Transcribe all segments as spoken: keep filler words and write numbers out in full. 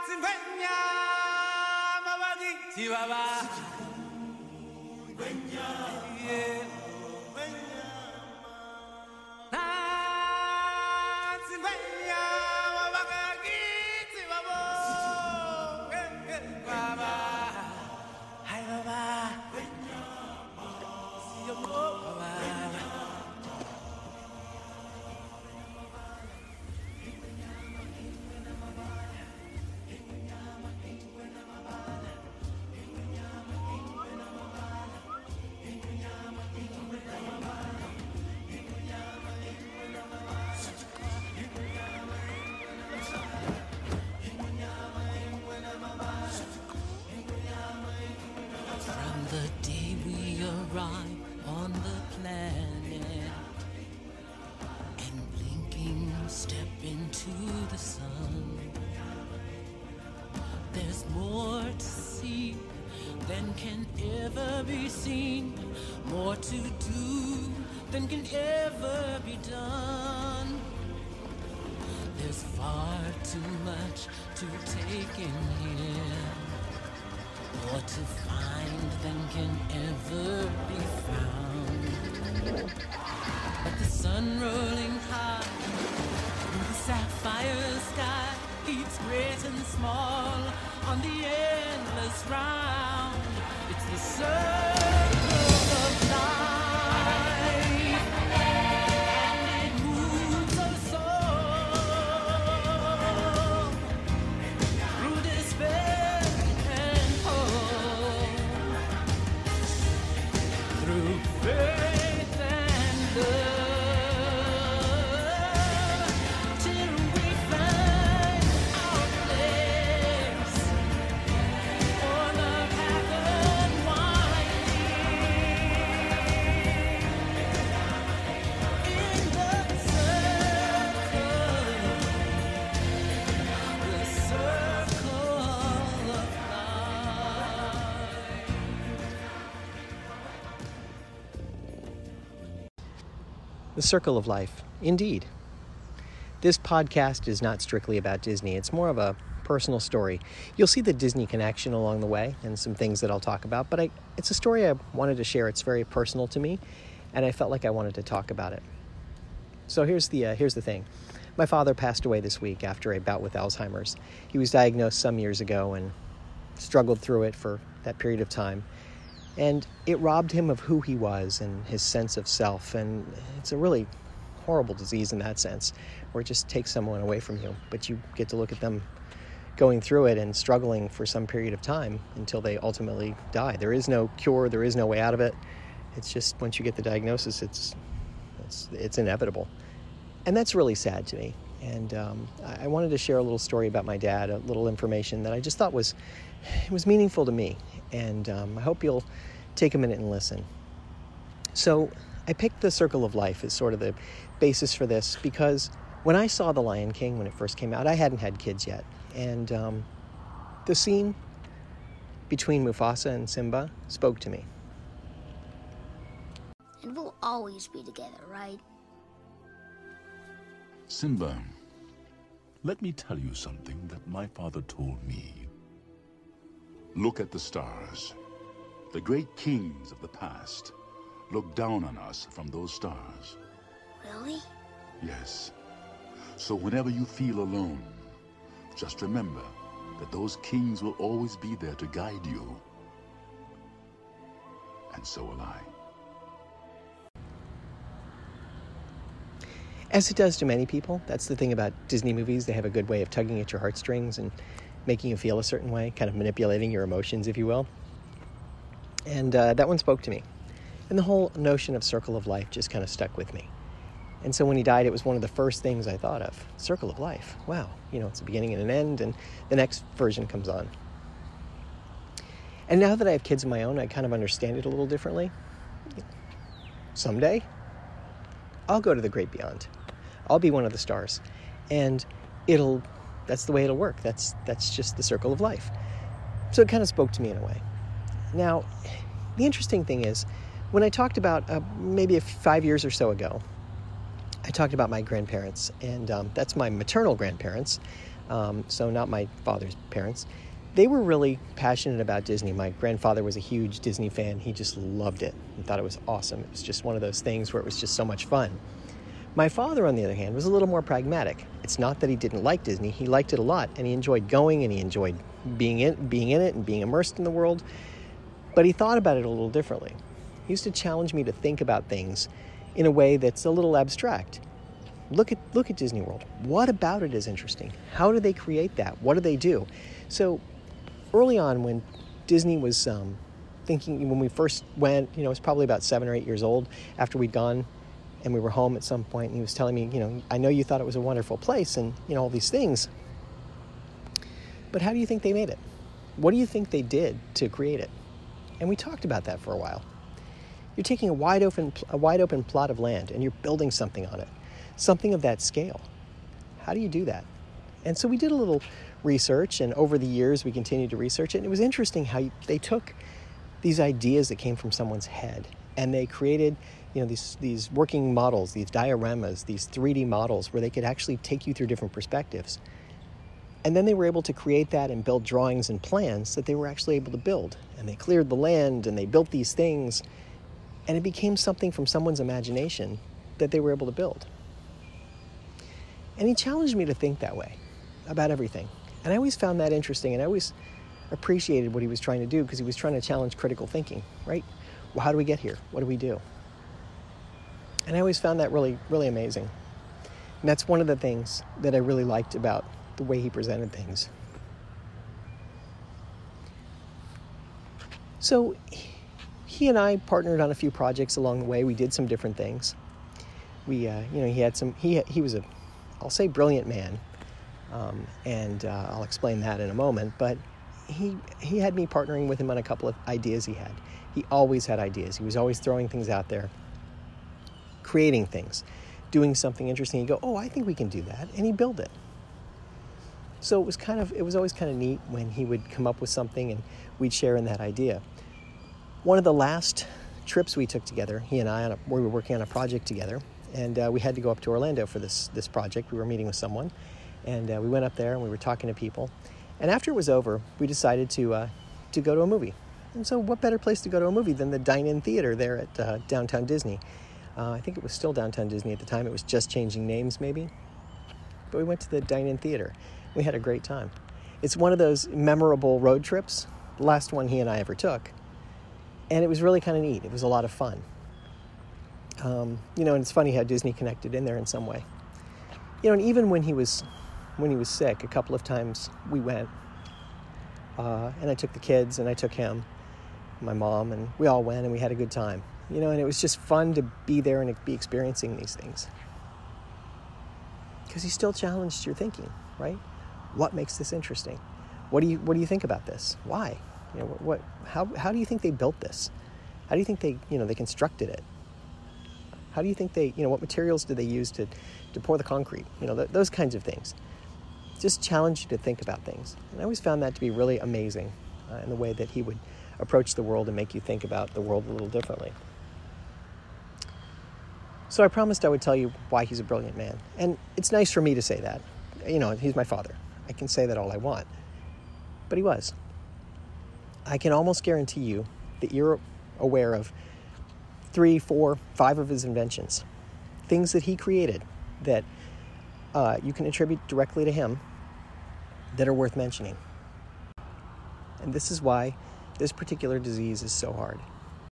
The Circle of Life. Indeed. This podcast is not strictly about Disney. It's more of a personal story. You'll see the Disney connection along the way and some things that I'll talk about, but I, it's a story I wanted to share. It's very personal to me, and I felt like I wanted to talk about it. So here's the uh, here's the thing. My father passed away this week after a bout with Alzheimer's. He was diagnosed some years ago and struggled through it for that period of time. And it robbed him of who he was and his sense of self. And it's a really horrible disease in that sense, where it just takes someone away from you. But you get to look at them going through it and struggling for some period of time until they ultimately die. There is no cure. There is no way out of it. It's just once you get the diagnosis, it's it's, it's inevitable. And that's really sad to me. And um, I wanted to share a little story about my dad, a little information that I just thought was it was meaningful to me. And um, I hope you'll take a minute and listen. So I picked The Circle of Life as sort of the basis for this because when I saw The Lion King, when it first came out, I hadn't had kids yet. And um, the scene between Mufasa and Simba spoke to me. And we'll always be together, right? Simba, let me tell you something that my father told me. Look at the stars. The great kings of the past look down on us from those stars. Really? Yes. So whenever you feel alone, just remember that those kings will always be there to guide you. And so will I. As it does to many people. That's the thing about Disney movies. They have a good way of tugging at your heartstrings and making you feel a certain way, kind of manipulating your emotions, if you will. And uh, that one spoke to me. And the whole notion of Circle of Life just kind of stuck with me. And so when he died, it was one of the first things I thought of. Circle of Life. Wow. You know, it's a beginning and an end, and the next version comes on. And now that I have kids of my own, I kind of understand it a little differently. Someday, I'll go to the great beyond. I'll be one of the stars. And it'll, that's the way it'll work. That's, that's just the circle of life. So it kind of spoke to me in a way. Now, the interesting thing is, when I talked about, uh, maybe a five years or so ago, I talked about my grandparents, and um, that's my maternal grandparents. um, so not my father's parents, they were really passionate about Disney. My grandfather was a huge Disney fan. He just loved it and thought it was awesome. It was just one of those things where it was just so much fun. My father, on the other hand, was a little more pragmatic. It's not that he didn't like Disney. He liked it a lot, and he enjoyed going, and he enjoyed being in, being in it and being immersed in the world. But he thought about it a little differently. He used to challenge me to think about things in a way that's a little abstract. Look at look at Disney World. What about it is interesting? How do they create that? What do they do? So early on, when Disney was um, thinking, when we first went, you know, it was probably about seven or eight years old after we'd gone, and we were home at some point, and he was telling me, you know, I know you thought it was a wonderful place and, you know, all these things, but how do you think they made it? What do you think they did to create it? And we talked about that for a while. You're taking a wide open, a wide open plot of land, and you're building something on it, something of that scale. How do you do that? And so we did a little research, and over the years we continued to research it, and it was interesting how they took these ideas that came from someone's head, and they created, you know, these these working models, these dioramas, these three D models where they could actually take you through different perspectives. And then they were able to create that and build drawings and plans that they were actually able to build. And they cleared the land and they built these things, and it became something from someone's imagination that they were able to build. And he challenged me to think that way about everything. And I always found that interesting, and I always appreciated what he was trying to do, because he was trying to challenge critical thinking, right? Well, how do we get here? What do we do? And I always found that really, really amazing. And that's one of the things that I really liked about the way he presented things. So he and I partnered on a few projects along the way. We did some different things. We, uh, you know, he had some, he, he was a, I'll say brilliant man. Um, and uh, I'll explain that in a moment. But he, he had me partnering with him on a couple of ideas he had. He always had ideas. He was always throwing things out there, creating things, doing something interesting. He'd go, oh, I think we can do that. And he'd build it. So it was kind of, it was always kind of neat when he would come up with something and we'd share in that idea. One of the last trips we took together, he and I, on a, we were working on a project together, and uh, we had to go up to Orlando for this, this project. We were meeting with someone, and uh, we went up there and we were talking to people. And after it was over, we decided to, uh, to go to a movie. And so what better place to go to a movie than the Dine-In Theater there at uh, Downtown Disney. Uh, I think it was still Downtown Disney at the time. It was just changing names maybe. But we went to the Dine-In Theater. We had a great time. It's one of those memorable road trips, the last one he and I ever took. And it was really kind of neat. It was a lot of fun. Um, you know, and it's funny how Disney connected in there in some way. You know, and even when he was when he was sick, a couple of times we went. Uh, and I took the kids and I took him, my mom, and we all went and we had a good time. You know, and it was just fun to be there and be experiencing these things. Because he still challenged your thinking, right? What makes this interesting? What do you what do you think about this? Why? You know, what, what how how do you think they built this? How do you think they, you know, they constructed it? How do you think they, you know, what materials did they use to, to pour the concrete? You know, th- those kinds of things. Just challenge you to think about things. And I always found that to be really amazing uh, in the way that he would approach the world and make you think about the world a little differently. So I promised I would tell you why he's a brilliant man. And it's nice for me to say that. You know, he's my father. I can say that all I want. But he was. I can almost guarantee you that you're aware of three, four, five of his inventions. Things that he created that uh, you can attribute directly to him that are worth mentioning. And this is why this particular disease is so hard.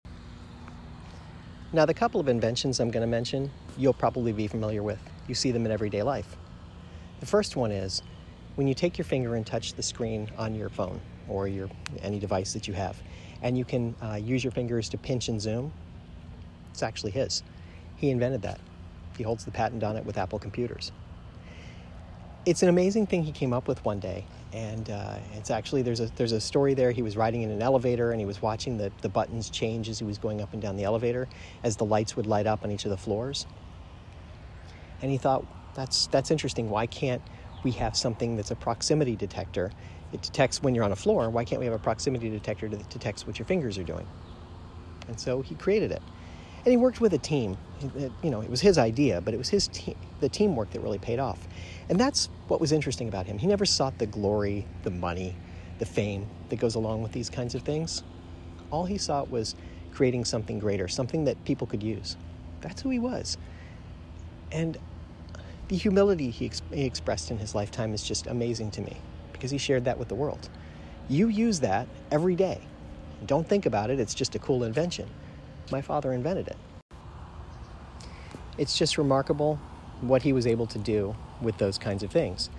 Now, the couple of inventions I'm going to mention, you'll probably be familiar with. You see them in everyday life. The first one is when you take your finger and touch the screen on your phone or your any device that you have, and you can uh, use your fingers to pinch and zoom. It's actually his. He invented that. He holds the patent on it with Apple computers. It's an amazing thing he came up with one day, and uh, it's actually, there's a there's a story there. He was riding in an elevator, and he was watching the, the buttons change as he was going up and down the elevator, as the lights would light up on each of the floors. And he thought, that's that's interesting. Why can't we have something that's a proximity detector? It detects when you're on a floor. Why can't we have a proximity detector that detects what your fingers are doing? And so he created it. And he worked with a team. It, you know, it was his idea, but it was his te- the teamwork that really paid off. And that's what was interesting about him. He never sought the glory, the money, the fame that goes along with these kinds of things. All he sought was creating something greater, something that people could use. That's who he was. And the humility he, ex- he expressed in his lifetime is just amazing to me, because he shared that with the world. You use that every day. Don't think about it. It's just a cool invention. My father invented it. It's just remarkable what he was able to do with those kinds of things.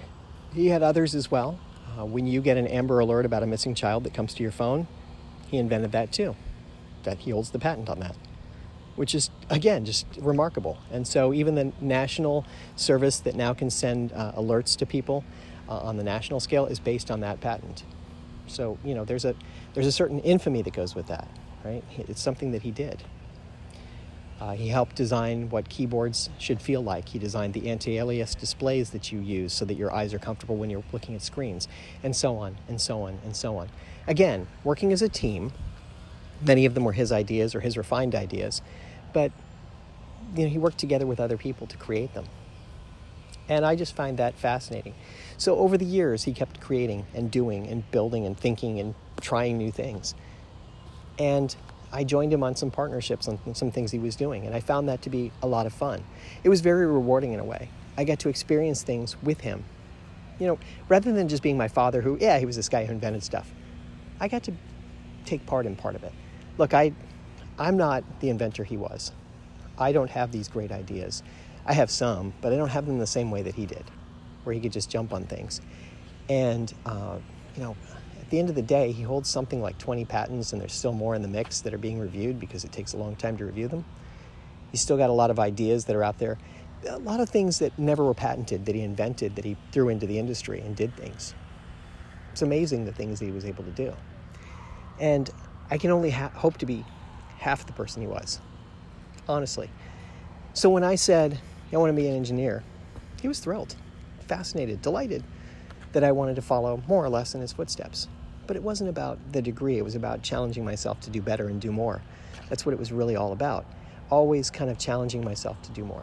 He had others as well. Uh, when you get an Amber Alert about a missing child that comes to your phone, he invented that too. That he holds the patent on that, which is, again, just remarkable. And so even the national service that now can send uh, alerts to people uh, on the national scale is based on that patent. So, you know, there's a there's a certain infamy that goes with that, right? It's something that he did. Uh, he helped design what keyboards should feel like. He designed the anti-alias displays that you use so that your eyes are comfortable when you're looking at screens, and so on, and so on, and so on. Again, working as a team, many of them were his ideas or his refined ideas, but you know, he worked together with other people to create them. And I just find that fascinating. So over the years, he kept creating and doing and building and thinking and trying new things. And I joined him on some partnerships on some things he was doing, and I found that to be a lot of fun. It was very rewarding in a way. I got to experience things with him. You know, rather than just being my father who, yeah, he was this guy who invented stuff. I got to take part in part of it. Look, I, I'm not the inventor he was. I don't have these great ideas. I have some, but I don't have them the same way that he did, where he could just jump on things. And, uh, you know, at the end of the day, he holds something like twenty patents, and there's still more in the mix that are being reviewed because it takes a long time to review them. He's still got a lot of ideas that are out there, a lot of things that never were patented, that he invented, that he threw into the industry and did things. It's amazing the things that he was able to do. And I can only ha- hope to be half the person he was, honestly. So when I said, I want to be an engineer, he was thrilled, fascinated, delighted that I wanted to follow more or less in his footsteps. But it wasn't about the degree. It was about challenging myself to do better and do more. That's what it was really all about. Always kind of challenging myself to do more.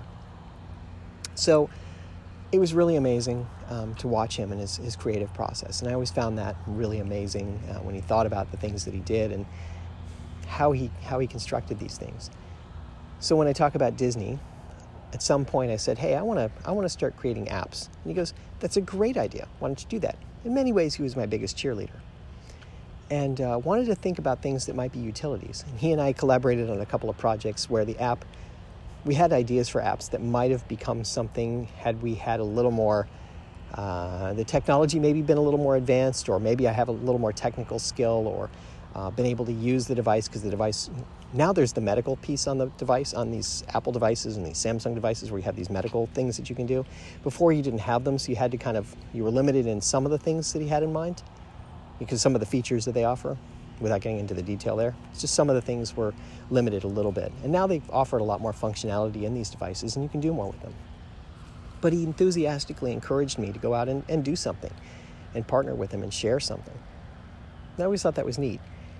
So it was really amazing um, to watch him and his, his creative process. And I always found that really amazing uh, when he thought about the things that he did and how he how he constructed these things. So when I talk about Disney, at some point I said, hey, I want to I want to start creating apps. And he goes, that's a great idea. Why don't you do that? In many ways, he was my biggest cheerleader. And uh, wanted to think about things that might be utilities. And he and I collaborated on a couple of projects where the app, we had ideas for apps that might have become something had we had a little more, uh, the technology maybe been a little more advanced, or maybe I have a little more technical skill, or uh, been able to use the device, because the device, now there's the medical piece on the device, on these Apple devices and these Samsung devices where you have these medical things that you can do. Before you didn't have them, so you had to kind of, you were limited in some of the things that he had in mind, because some of the features that they offer, without getting into the detail there, it's just some of the things were limited a little bit. And now they've offered a lot more functionality in these devices, and you can do more with them. But he enthusiastically encouraged me to go out and, and do something, and partner with him and share something. And I always thought that was neat.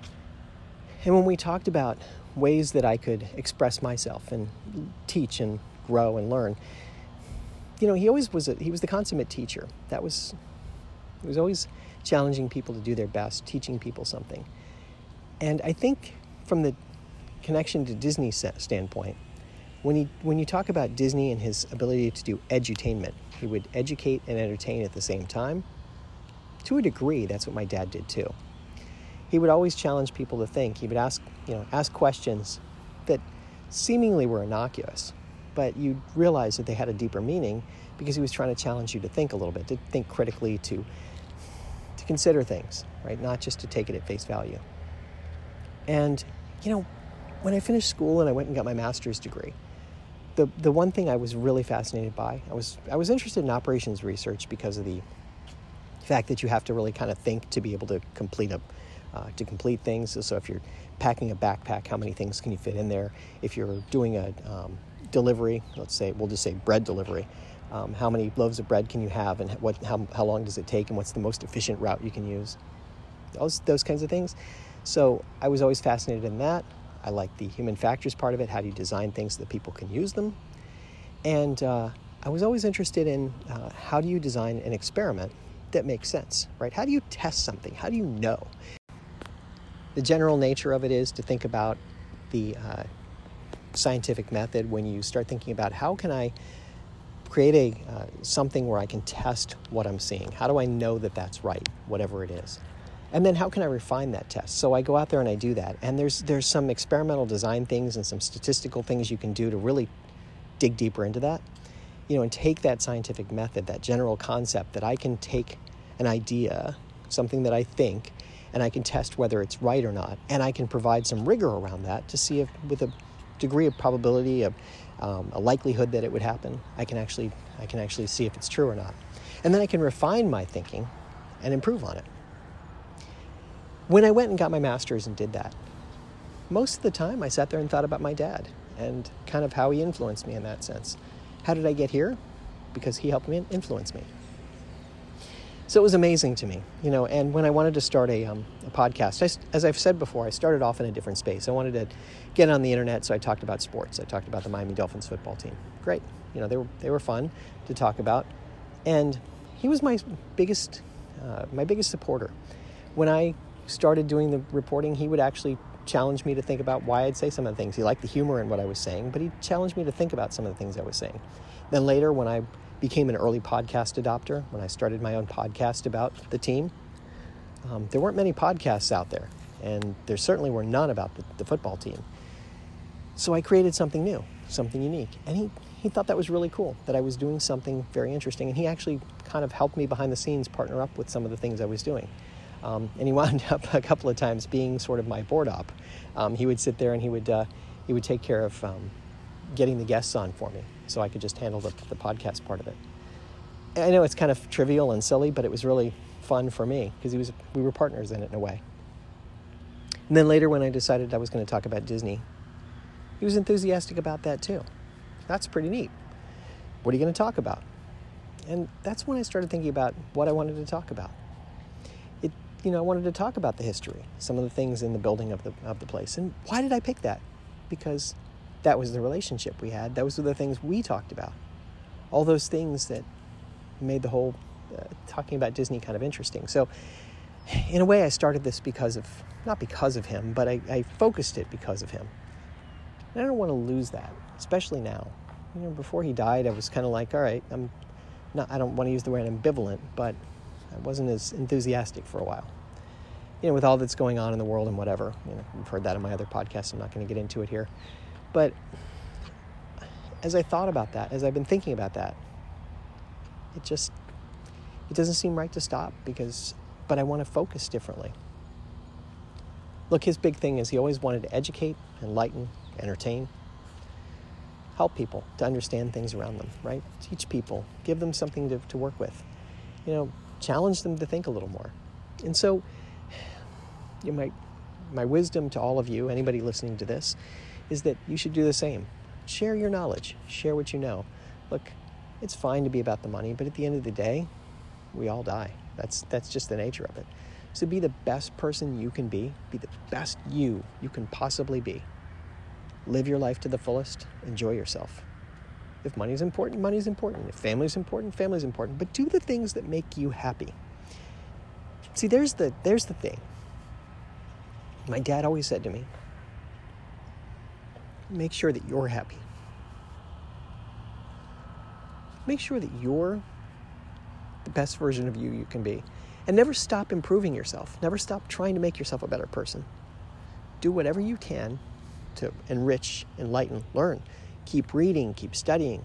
And when we talked about ways that I could express myself and teach and grow and learn, you know, he always was a, he was the consummate teacher. That was, he was always challenging people to do their best, teaching people something. And I think from the connection to Disney standpoint, when he when you talk about Disney and his ability to do edutainment, he would educate and entertain at the same time. To a degree, that's what my dad did too. He would always challenge people to think. He would ask, you know, ask questions that seemingly were innocuous, but you'd realize that they had a deeper meaning because he was trying to challenge you to think a little bit, to think critically, to to consider things, right? Not just to take it at face value. And, you know, when I finished school and I went and got my master's degree, the the one thing I was really fascinated by, I was I was interested in operations research because of the fact that you have to really kind of think to be able to complete a uh, to complete things. So, so if you're packing a backpack, how many things can you fit in there? If you're doing a um, delivery, let's say, we'll just say bread delivery, um, how many loaves of bread can you have, and what how how long does it take, and what's the most efficient route you can use? Those those kinds of things. So I was always fascinated in that. I like the human factors part of it. How do you design things so that people can use them? And uh, I was always interested in uh, how do you design an experiment that makes sense, right? How do you test something? How do you know? The general nature of it is to think about the uh, scientific method when you start thinking about how can I create a uh, something where I can test what I'm seeing? How do I know that that's right, whatever it is? And then how can I refine that test? So I go out there and I do that. And there's there's some experimental design things and some statistical things you can do to really dig deeper into that, you know, and take that scientific method, that general concept that I can take an idea, something that I think, and I can test whether it's right or not. And I can provide some rigor around that to see if, with a degree of probability, of um, a likelihood that it would happen, I can actually I can actually see if it's true or not. And then I can refine my thinking and improve on it. When I went and got my master's and did that, most of the time I sat there and thought about my dad and kind of how he influenced me in that sense. How did I get here? Because he helped me influence me. So it was amazing to me, you know, and when I wanted to start a, um, a podcast, I, as I've said before, I started off in a different space. I wanted to get on the internet, so I talked about sports. I talked about the Miami Dolphins football team. Great. You know, they were they were fun to talk about. And he was my biggest, uh, my biggest supporter. When I started doing the reporting, he would actually challenge me to think about why I'd say some of the things. He liked the humor in what I was saying, but he challenged me to think about some of the things I was saying. Then later, when I became an early podcast adopter, when I started my own podcast about the team, um, there weren't many podcasts out there, and there certainly were none about the, the football team. So I created something new, something unique, and he, he thought that was really cool, that I was doing something very interesting, and he actually kind of helped me behind the scenes partner up with some of the things I was doing. Um, and he wound up a couple of times being sort of my board op. Um, he would sit there and he would uh, he would take care of um, getting the guests on for me, so I could just handle the, the podcast part of it. I know it's kind of trivial and silly, but it was really fun for me because he was we were partners in it in a way. And then later, when I decided I was going to talk about Disney, he was enthusiastic about that too. That's pretty neat. What are you going to talk about? And that's when I started thinking about what I wanted to talk about. It, you know, I wanted to talk about the history, some of the things in the building of the of the place. And why did I pick that? Because that was the relationship we had. Those were the things we talked about. All those things that made the whole uh, talking about Disney kind of interesting. So in a way, I started this because of, not because of him, but I, I focused it because of him. And I don't want to lose that, especially now. You know, before he died, I was kind of like, all right, I'm not, I don't want to use the word ambivalent, but I wasn't as enthusiastic for a while. You know, with all that's going on in the world and whatever. You know, you've heard that in my other podcasts. I'm not going to get into it here. But as I thought about that, as I've been thinking about that, it just, it doesn't seem right to stop because, but I want to focus differently. Look, his big thing is he always wanted to educate, enlighten, entertain, help people to understand things around them, right? Teach people, give them something to, to work with, you know, challenge them to think a little more. And so, you know, my, my wisdom to all of you, anybody listening to this, is that you should do the same. Share your knowledge, share what you know. Look, it's fine to be about the money, but at the end of the day, we all die. That's that's just the nature of it. So be the best person you can be. Be the best you you can possibly be. Live your life to the fullest. Enjoy yourself. If money's important, money's important. If family's important, family's important. But do the things that make you happy. See, there's the there's the thing. My dad always said to me, make sure that you're happy. Make sure that you're the best version of you you can be. And never stop improving yourself. Never stop trying to make yourself a better person. Do whatever you can to enrich, enlighten, learn. Keep reading, keep studying.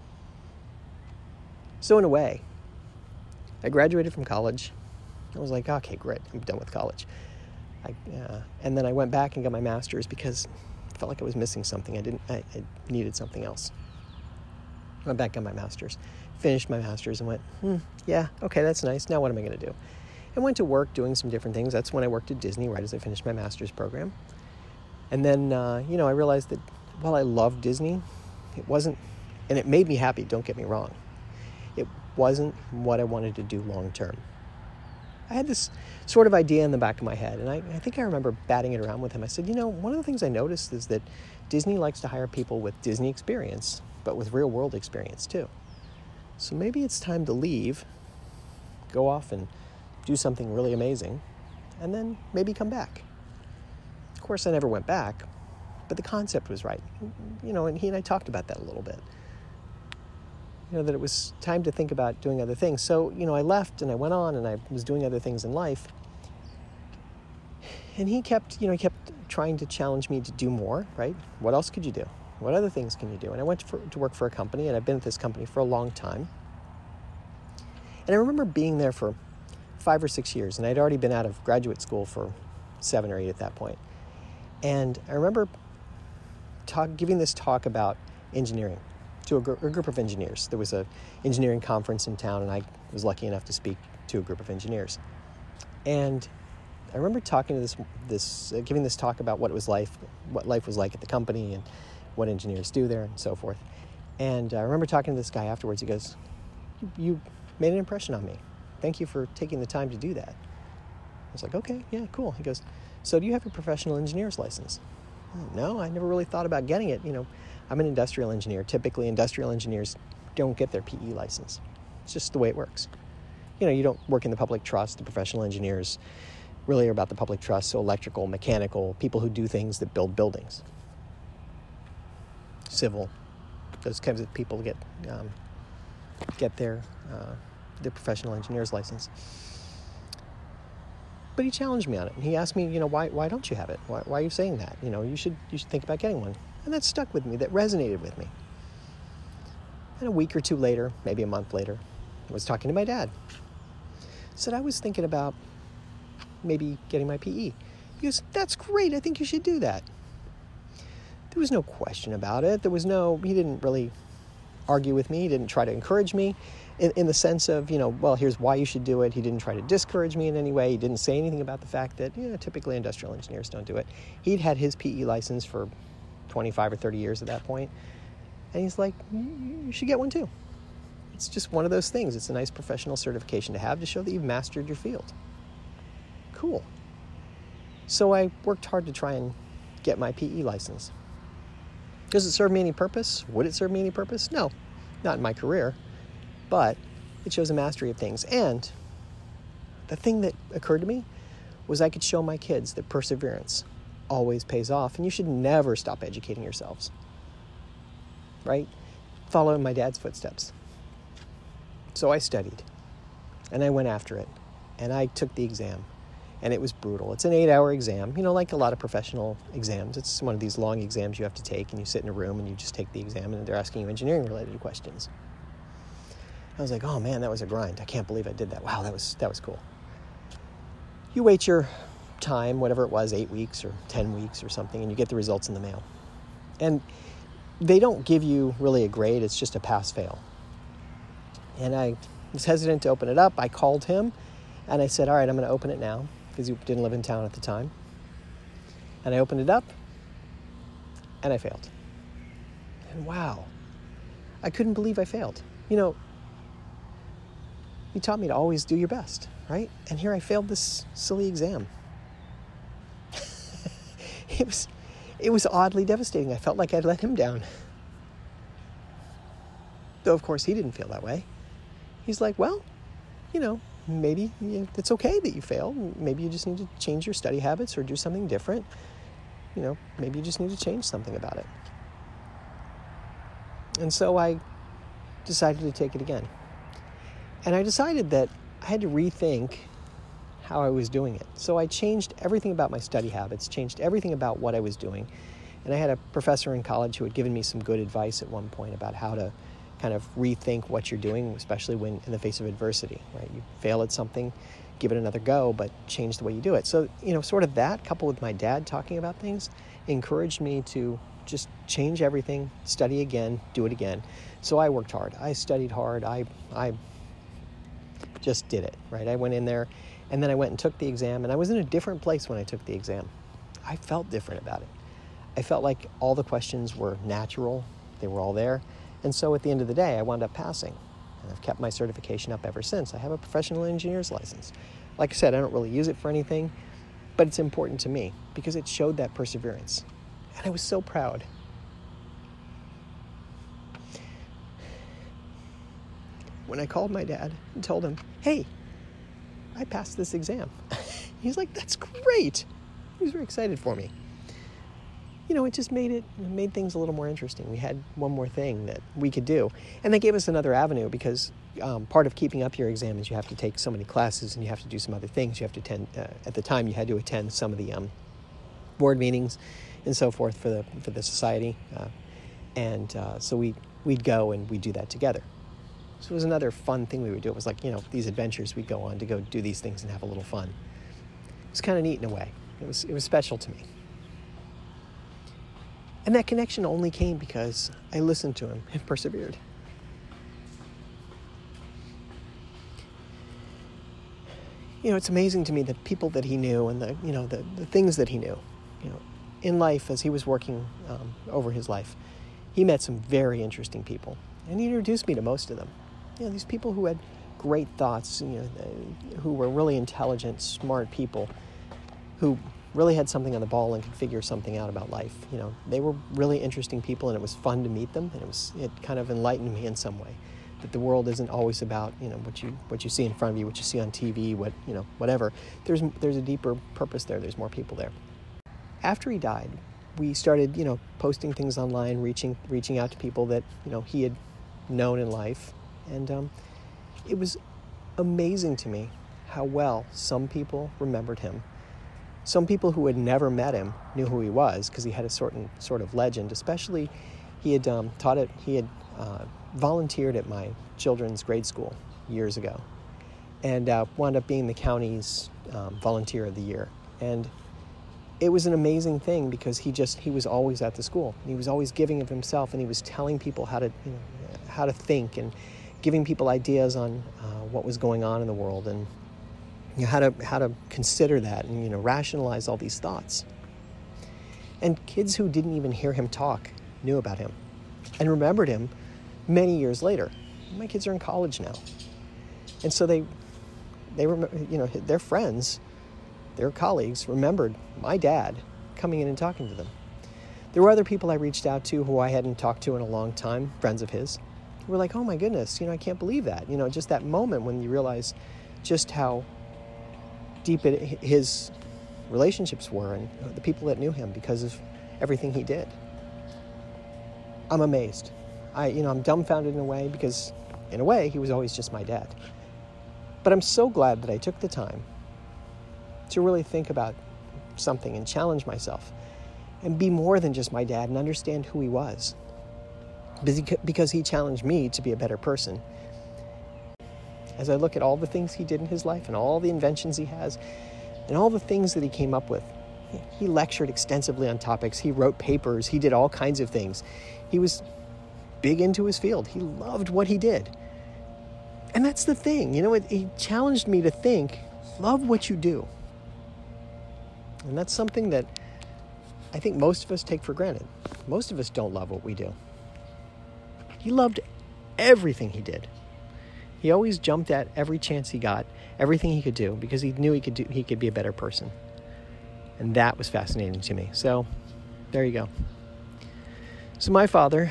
So in a way, I graduated from college. I was like, okay, great, I'm done with college. I, uh, and then I went back and got my master's because I felt like I was missing something. I didn't. I, I needed something else. I went back, got my master's, finished my master's, and went, hmm, yeah, okay, that's nice. Now what am I going to do? I went to work doing some different things. That's when I worked at Disney, right as I finished my master's program. And then, uh, you know, I realized that while I loved Disney, it wasn't, and it made me happy, don't get me wrong, it wasn't what I wanted to do long term. I had this sort of idea in the back of my head, and I, I think I remember batting it around with him. I said, you know, one of the things I noticed is that Disney likes to hire people with Disney experience, but with real-world experience too. So maybe it's time to leave, go off and do something really amazing, and then maybe come back. Of course, I never went back, but the concept was right. You know, and he and I talked about that a little bit. You know, that it was time to think about doing other things. So, you know, I left and I went on and I was doing other things in life. And he kept, you know, he kept trying to challenge me to do more, right? What else could you do? What other things can you do? And I went to, for, to work for a company, and I've been at this company for a long time. And I remember being there for five or six years, and I'd already been out of graduate school for seven or eight at that point. And I remember talk, giving this talk about engineering to a, gr- a group of engineers. There was an engineering conference in town, and I was lucky enough to speak to a group of engineers. And I remember talking to this, this, uh, giving this talk about what it was like, what life was like at the company, and what engineers do there, and so forth. And I remember talking to this guy afterwards. He goes, "You made an impression on me. Thank you for taking the time to do that." I was like, "Okay, yeah, cool." He goes, "So do you have your professional engineer's license?" "No, I never really thought about getting it. You know, I'm an industrial engineer. Typically, industrial engineers don't get their P E license. It's just the way it works. You know, you don't work in the public trust. The professional engineers really are about the public trust, so electrical, mechanical, people who do things that build buildings. Civil, those kinds of people get um, get their, uh, their professional engineer's license." But he challenged me on it. And he asked me, you know, why why don't you have it? Why, why are you saying that? You know, you should you should think about getting one. And that stuck with me. That resonated with me. And a week or two later, maybe a month later, I was talking to my dad. I said, I was thinking about maybe getting my P E. He goes, "That's great. I think you should do that." There was no question about it. There was no, he didn't really argue with me. He didn't try to encourage me in, in the sense of, you know, well, here's why you should do it. He didn't try to discourage me in any way. He didn't say anything about the fact that, you know, typically industrial engineers don't do it. He'd had his P E license for twenty-five or thirty years at that point. And he's like, you should get one too. It's just one of those things. It's a nice professional certification to have to show that you've mastered your field. Cool. So I worked hard to try and get my P E license. Does it serve me any purpose? Would it serve me any purpose? No, not in my career, but it shows a mastery of things. And the thing that occurred to me was I could show my kids that perseverance always pays off, and you should never stop educating yourselves, right? Follow in my dad's footsteps. So I studied, and I went after it, and I took the exam. And it was brutal. It's an eight-hour exam, you know, like a lot of professional exams. It's one of these long exams you have to take, and you sit in a room and you just take the exam, and they're asking you engineering-related questions. I was like, oh man, that was a grind. I can't believe I did that. Wow, that was that was cool. You wait your time, whatever it was, eight weeks or ten weeks or something, and you get the results in the mail. And they don't give you really a grade. It's just a pass-fail. And I was hesitant to open it up. I called him, and I said, all right, I'm going to open it now, because he didn't live in town at the time. And I opened it up, and I failed. And wow, I couldn't believe I failed. You know, he taught me to always do your best, right? And here I failed this silly exam. it was, it was oddly devastating. I felt like I'd let him down. Though, of course, he didn't feel that way. He's like, well, you know, maybe it's okay that you failed. Maybe you just need to change your study habits or do something different. You know, maybe you just need to change something about it. And so I decided to take it again. And I decided that I had to rethink how I was doing it. So I changed everything about my study habits, changed everything about what I was doing. And I had a professor in college who had given me some good advice at one point about how to kind of rethink what you're doing, especially when in the face of adversity, right? You fail at something, give it another go, but change the way you do it. So, you know, sort of that, coupled with my dad talking about things, encouraged me to just change everything, study again, do it again. So I worked hard. I studied hard. I I just did it, right? I went in there, and then I went and took the exam, and I was in a different place when I took the exam. I felt different about it. I felt like all the questions were natural. They were all there. And so at the end of the day, I wound up passing. And I've kept my certification up ever since. I have a professional engineer's license. Like I said, I don't really use it for anything, but it's important to me because it showed that perseverance. And I was so proud. When I called my dad and told him, hey, I passed this exam. He's like, that's great. He was very excited for me. You know, it just made it, it made things a little more interesting. We had one more thing that we could do. And they gave us another avenue because um, part of keeping up your exam is you have to take so many classes and you have to do some other things. You have to attend, uh, at the time you had to attend some of the um, board meetings and so forth for the for the society. Uh, and uh, so we, we'd go and we'd do that together. So it was another fun thing we would do. It was like, you know, these adventures we'd go on to go do these things and have a little fun. It was kind of neat in a way. It was it was special to me. And that connection only came because I listened to him and persevered. You know, it's amazing to me the people that he knew and the, you know, the, the things that he knew. You know, in life, as he was working um, over his life, he met some very interesting people. And he introduced me to most of them. You know, these people who had great thoughts, you know, who were really intelligent, smart people, who really had something on the ball and could figure something out about life. You know, they were really interesting people, and it was fun to meet them, and it was it kind of enlightened me in some way that the world isn't always about, you know, what you what you see in front of you, what you see on T V, what, you know, whatever. There's there's a deeper purpose there. There's more people there. After he died, we started, you know, posting things online, reaching reaching out to people that, you know, he had known in life, and um, it was amazing to me how well some people remembered him. Some people who had never met him knew who he was because he had a certain sort of legend. Especially, he had um, taught it. He had uh, volunteered at my children's grade school years ago, and uh, wound up being the county's um, volunteer of the year. And it was an amazing thing because he just he was always at the school. He was always giving of himself, and he was telling people how to you know, how to think and giving people ideas on uh, what was going on in the world and you know, how to how to consider that and you know rationalize all these thoughts. And kids who didn't even hear him talk knew about him and remembered him many years later. My kids are in college now, and so they they remember you know their friends, their colleagues remembered my dad coming in and talking to them. There were other people I reached out to who I hadn't talked to in a long time, friends of his, who were like, "Oh my goodness, you know I can't believe that." You know, just that moment when you realize just how deep it, his relationships were and the people that knew him because of everything he did. I'm amazed. I, you know, I'm dumbfounded in a way because, in a way, he was always just my dad. But I'm so glad that I took the time to really think about something and challenge myself and be more than just my dad and understand who he was. Because he challenged me to be a better person. As I look at all the things he did in his life and all the inventions he has and all the things that he came up with, he lectured extensively on topics. He wrote papers. He did all kinds of things. He was big into his field. He loved what he did. And that's the thing. You know, it, he challenged me to think, love what you do. And that's something that I think most of us take for granted. Most of us don't love what we do. He loved everything he did. He always jumped at every chance he got, everything he could do, because he knew he could do, he could be a better person. And that was fascinating to me. So, there you go. So my father,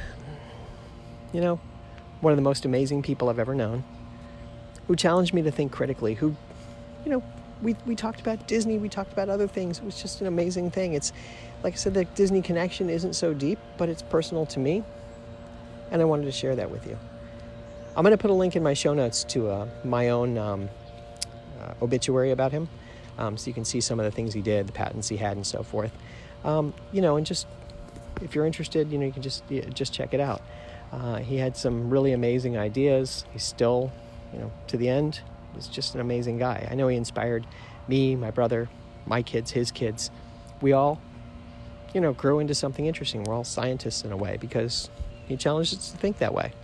you know, one of the most amazing people I've ever known, who challenged me to think critically, who, you know, we we talked about Disney, we talked about other things. It was just an amazing thing. It's, like I said, the Disney connection isn't so deep, but it's personal to me, and I wanted to share that with you. I'm going to put a link in my show notes to uh, my own um, uh, obituary about him, um, so you can see some of the things he did, the patents he had, and so forth. Um, you know, and just, if you're interested, you know, you can just yeah, just check it out. Uh, he had some really amazing ideas. He's still, you know, to the end, was just an amazing guy. I know he inspired me, my brother, my kids, his kids. We all, you know, grew into something interesting. We're all scientists in a way because he challenged us to think that way.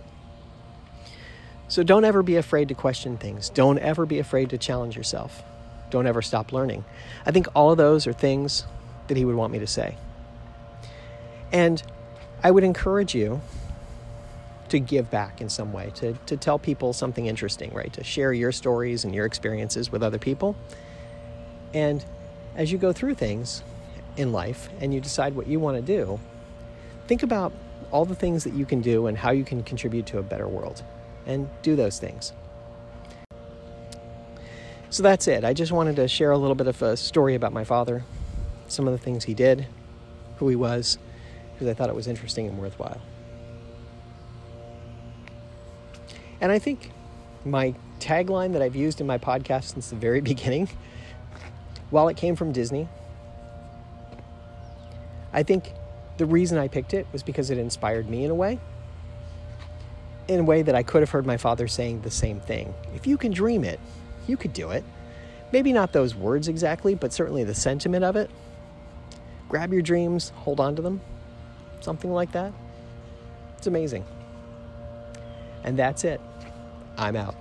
So don't ever be afraid to question things. Don't ever be afraid to challenge yourself. Don't ever stop learning. I think all of those are things that he would want me to say. And I would encourage you to give back in some way, to, to tell people something interesting, right? To share your stories and your experiences with other people. And as you go through things in life and you decide what you want to do, think about all the things that you can do and how you can contribute to a better world, and do those things. So that's it. I just wanted to share a little bit of a story about my father, some of the things he did, who he was, because I thought it was interesting and worthwhile. And I think my tagline that I've used in my podcast since the very beginning, while it came from Disney, I think the reason I picked it was because it inspired me in a way, in a way that I could have heard my father saying the same thing. If you can dream it, you could do it. Maybe not those words exactly, but certainly the sentiment of it. Grab your dreams, hold on to them, something like that. It's amazing. And that's it. I'm out.